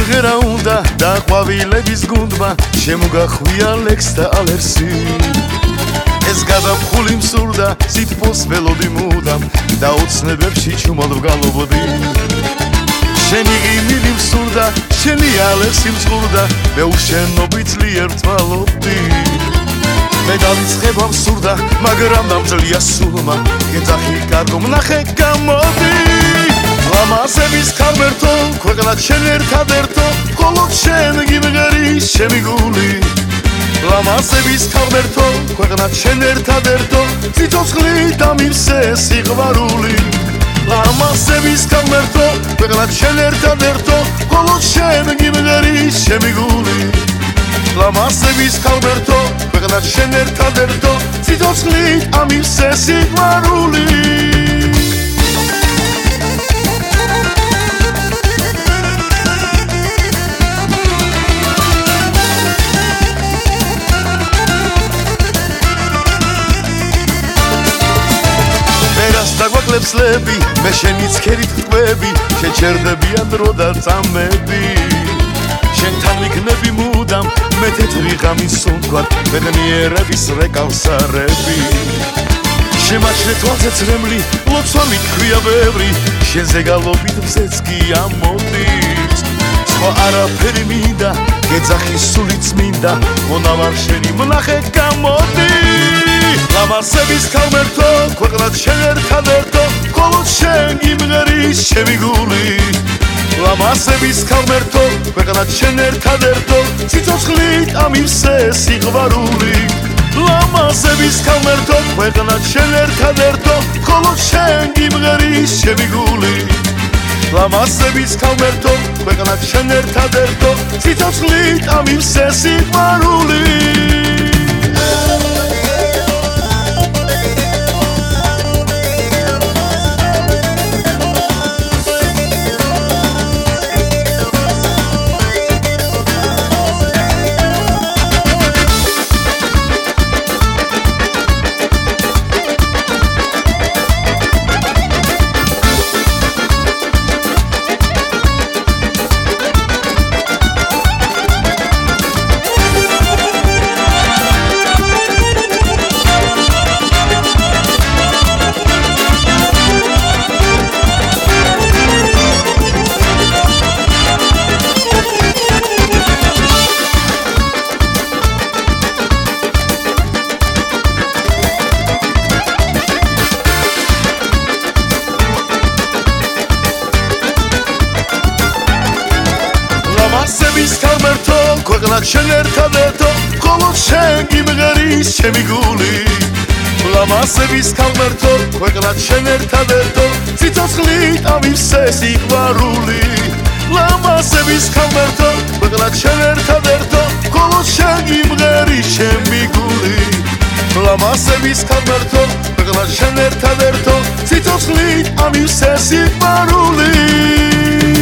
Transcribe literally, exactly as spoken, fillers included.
სიმღერა უნდა და ყვავილების გუნდმა შემოგახვია ლექს და ალერსი ეს გადაფხული მსურდა სითბოს ველოდი მუდამ და ოცნებებში ჩუმად ვგალობდი შენი ღიმილი მსურდა შენი ალერსი მსურდა მე უშენობით ძლიერ ვთვალობდი მე დავიწყება მსურდა მაგრამ დამძლია სულმა გეძახი კარგო მნახე გამოდი ლამაზების ქალმერთო ქვეყნად შენ ერთადერთო მხოლოდ შენ გიმღერის ჩემი გული ლამაზების ქალმერთო ქვეყნად შენ ერთადერთო ციცოცხლით დამივსე სიყვარული ლამაზების ქალმერთო ქვეყნად შენ ერთადერთო მხოლოდ შენ გიმღერის ჩემი გული ლამაზების ქალმერთო ქვეყნად შენ ერთადერთო ციცოცხლით ამივსე სიყვარული დაგვაკლებს ლები მე შენი ცქერით ყვები შეჩერდებიან დრო და წამები შენთან ვიქნები მუდამ მე თეთრი ღამის სუნთქვად ბედნიერების რეკავსარები შემაჩნე თვალზე ცრემლი ლოცვამით ქვია ბევრი შენზე გალობით მზეც კი ამოდის სხვა არაფერი მინდა გეძახი სულიც მინდა მონავარ შენი მნახე გამოდი ლამაზების ქალმერთო ქვეყნად შენ ერთადერთო მხოლოდ შენ გიმღერის ჩემი გული ლამაზების ქალმერთო ქვეყნად შენ ერთადერთო ციცოცხლით ამივსე სიყვარული ლამაზების ქალმერთო ქვეყნად შენ ერთადერთო მხოლოდ შენ გიმღერის ჩემი გული ლამაზების ქალმერთო ქვეყნად შენ ერთადერთო ციცოცხლით ამივსე სიყვარული ლამაზების ქალმერთო ქვეყნად შენ ერთადერთო მხოლოდ შენ გიმღერის ჩემი გული ლამაზების ქალმერთო ქვეყნად შენ ერთადერთო ციცოცხლით ამივსე სიყვარული ლამაზების ქალმერთო ქვეყნად შენ ერთადერთო მხოლოდ შენ გიმღერის ჩემი გული ლამაზების ქალმერთო ქვეყნად შენ ერთადერთო ციცოცხლით ამივსე სიყვარული